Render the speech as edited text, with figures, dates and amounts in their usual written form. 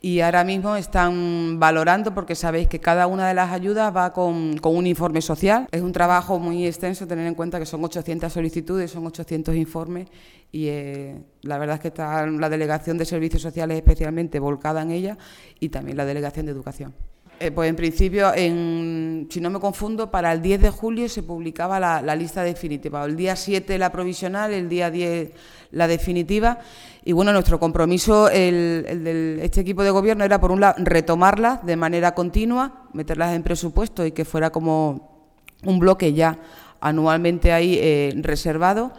Y ahora mismo están valorando, porque sabéis que cada una de las ayudas va con un informe social. Es un trabajo muy extenso, tener en cuenta que son 800 solicitudes, son 800 informes y la verdad es que está la Delegación de Servicios Sociales especialmente volcada en ella y también la Delegación de Educación. Pues en principio, si no me confundo, para el 10 de julio se publicaba la lista definitiva. El día 7 la provisional, el día 10 la definitiva. Y bueno, nuestro compromiso, el de este equipo de gobierno, era por un lado retomarlas de manera continua, meterlas en presupuesto y que fuera como un bloque ya anualmente ahí reservado.